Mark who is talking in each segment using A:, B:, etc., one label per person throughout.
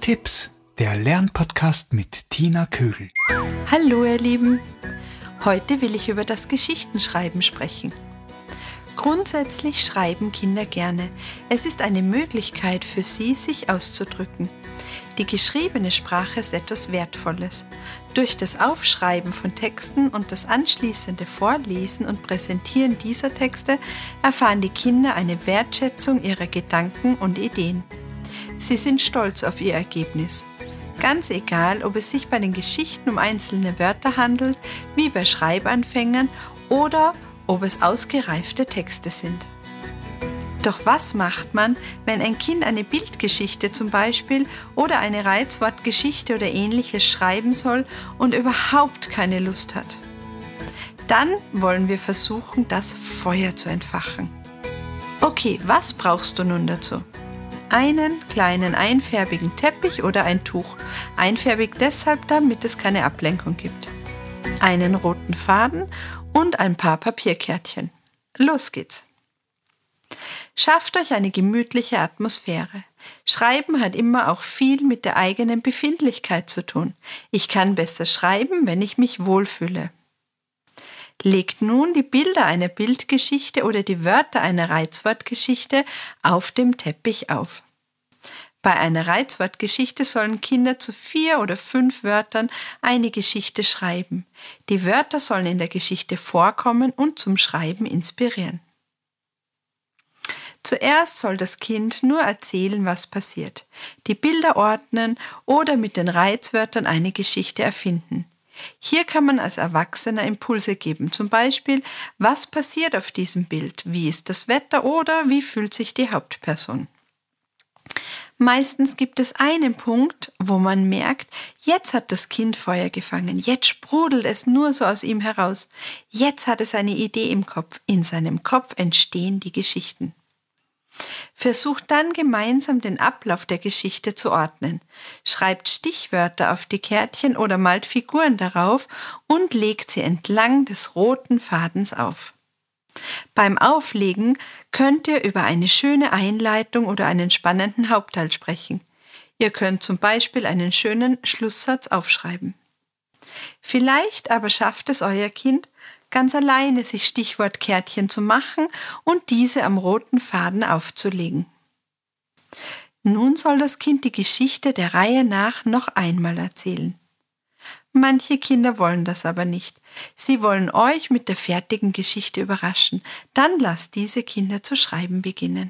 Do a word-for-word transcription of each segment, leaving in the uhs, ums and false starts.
A: Tina Tipps, der Lernpodcast mit Tina Kögel.
B: Hallo ihr Lieben, heute will ich über das Geschichtenschreiben sprechen. Grundsätzlich schreiben Kinder gerne. Es ist eine Möglichkeit für sie, sich auszudrücken. Die geschriebene Sprache ist etwas Wertvolles. Durch das Aufschreiben von Texten und das anschließende Vorlesen und Präsentieren dieser Texte erfahren die Kinder eine Wertschätzung ihrer Gedanken und Ideen. Sie sind stolz auf ihr Ergebnis. Ganz egal, ob es sich bei den Geschichten um einzelne Wörter handelt, wie bei Schreibanfängern, oder ob es ausgereifte Texte sind. Doch was macht man, wenn ein Kind eine Bildgeschichte zum Beispiel oder eine Reizwortgeschichte oder ähnliches schreiben soll und überhaupt keine Lust hat? Dann wollen wir versuchen, das Feuer zu entfachen. Okay, was brauchst du nun dazu? Einen kleinen einfärbigen Teppich oder ein Tuch. Einfärbig deshalb, damit es keine Ablenkung gibt. Einen roten Faden und ein paar Papierkärtchen. Los geht's! Schafft euch eine gemütliche Atmosphäre. Schreiben hat immer auch viel mit der eigenen Befindlichkeit zu tun. Ich kann besser schreiben, wenn ich mich wohlfühle. Legt nun die Bilder einer Bildgeschichte oder die Wörter einer Reizwortgeschichte auf dem Teppich auf. Bei einer Reizwortgeschichte sollen Kinder zu vier oder fünf Wörtern eine Geschichte schreiben. Die Wörter sollen in der Geschichte vorkommen und zum Schreiben inspirieren. Zuerst soll das Kind nur erzählen, was passiert, die Bilder ordnen oder mit den Reizwörtern eine Geschichte erfinden. Hier kann man als Erwachsener Impulse geben, zum Beispiel, was passiert auf diesem Bild, wie ist das Wetter oder wie fühlt sich die Hauptperson. Meistens gibt es einen Punkt, wo man merkt, jetzt hat das Kind Feuer gefangen, jetzt sprudelt es nur so aus ihm heraus, jetzt hat es eine Idee im Kopf, in seinem Kopf entstehen die Geschichten. Versucht dann gemeinsam den Ablauf der Geschichte zu ordnen. Schreibt Stichwörter auf die Kärtchen oder malt Figuren darauf und legt sie entlang des roten Fadens auf. Beim Auflegen könnt ihr über eine schöne Einleitung oder einen spannenden Hauptteil sprechen. Ihr könnt zum Beispiel einen schönen Schlusssatz aufschreiben. Vielleicht aber schafft es euer Kind, ganz alleine sich Stichwortkärtchen zu machen und diese am roten Faden aufzulegen. Nun soll das Kind die Geschichte der Reihe nach noch einmal erzählen. Manche Kinder wollen das aber nicht. Sie wollen euch mit der fertigen Geschichte überraschen. Dann lasst diese Kinder zu schreiben beginnen.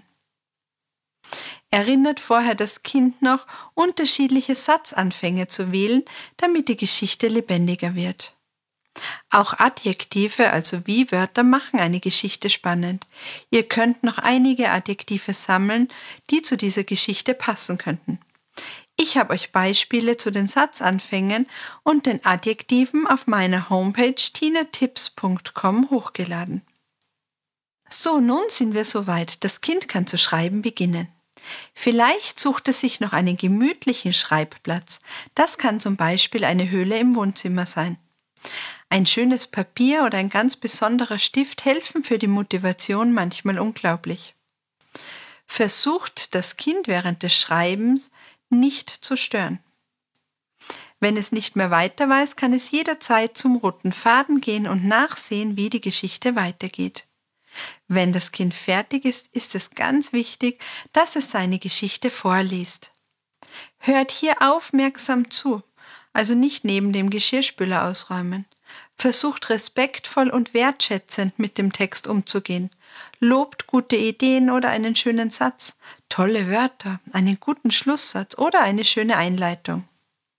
B: Erinnert vorher das Kind noch, unterschiedliche Satzanfänge zu wählen, damit die Geschichte lebendiger wird. Auch Adjektive, also Wie-Wörter, machen eine Geschichte spannend. Ihr könnt noch einige Adjektive sammeln, die zu dieser Geschichte passen könnten. Ich habe euch Beispiele zu den Satzanfängen und den Adjektiven auf meiner Homepage tina tipps punkt com hochgeladen. So, nun sind wir soweit. Das Kind kann zu schreiben beginnen. Vielleicht sucht es sich noch einen gemütlichen Schreibplatz. Das kann zum Beispiel eine Höhle im Wohnzimmer sein. Ein schönes Papier oder ein ganz besonderer Stift helfen für die Motivation manchmal unglaublich. Versucht das Kind während des Schreibens nicht zu stören. Wenn es nicht mehr weiter weiß, kann es jederzeit zum roten Faden gehen und nachsehen, wie die Geschichte weitergeht. Wenn das Kind fertig ist, ist es ganz wichtig, dass es seine Geschichte vorliest. Hört hier aufmerksam zu, also nicht neben dem Geschirrspüler ausräumen. Versucht respektvoll und wertschätzend mit dem Text umzugehen. Lobt gute Ideen oder einen schönen Satz, tolle Wörter, einen guten Schlusssatz oder eine schöne Einleitung.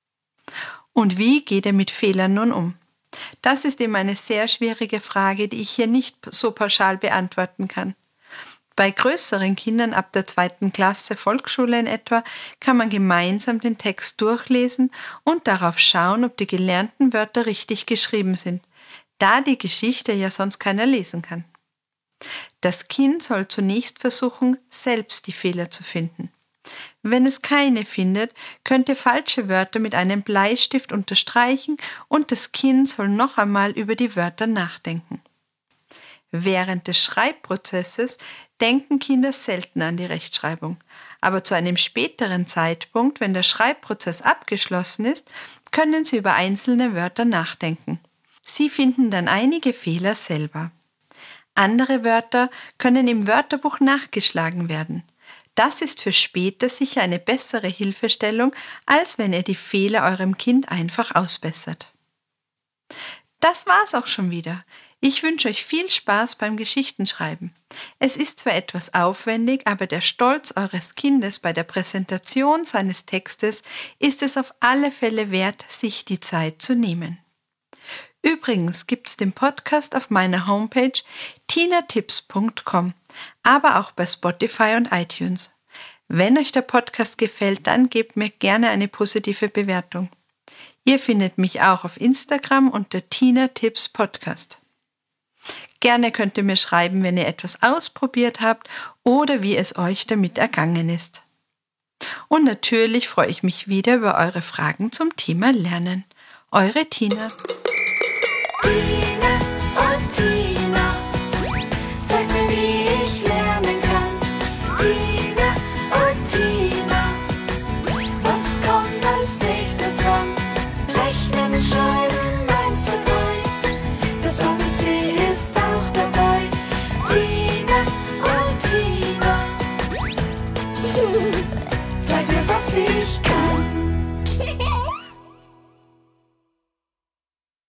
B: Und wie geht ihr mit Fehlern nun um? Das ist immer eine sehr schwierige Frage, die ich hier nicht so pauschal beantworten kann. Bei größeren Kindern ab der zweiten Klasse, Volksschule in etwa, kann man gemeinsam den Text durchlesen und darauf schauen, ob die gelernten Wörter richtig geschrieben sind, da die Geschichte ja sonst keiner lesen kann. Das Kind soll zunächst versuchen, selbst die Fehler zu finden. Wenn es keine findet, könnt ihr falsche Wörter mit einem Bleistift unterstreichen und das Kind soll noch einmal über die Wörter nachdenken. Während des Schreibprozesses denken Kinder selten an die Rechtschreibung. aber zu einem späteren Zeitpunkt, wenn der Schreibprozess abgeschlossen ist, können Sie über einzelne Wörter nachdenken. Sie finden dann einige Fehler selber. Andere Wörter können im Wörterbuch nachgeschlagen werden. Das ist für später sicher eine bessere Hilfestellung, als wenn ihr die Fehler eurem Kind einfach ausbessert. Das war's auch schon wieder. Ich wünsche euch viel Spaß beim Geschichtenschreiben. Es ist zwar etwas aufwendig, aber der Stolz eures Kindes bei der Präsentation seines Textes ist es auf alle Fälle wert, sich die Zeit zu nehmen. Übrigens gibt's den Podcast auf meiner Homepage tina tipps punkt com, aber auch bei Spotify und iTunes. Wenn euch der Podcast gefällt, dann gebt mir gerne eine positive Bewertung. Ihr findet mich auch auf Instagram unter Tina Tipps Podcast. Gerne könnt ihr mir schreiben, wenn ihr etwas ausprobiert habt oder wie es euch damit ergangen ist. Und natürlich freue ich mich wieder über eure Fragen zum Thema Lernen. Eure Tina.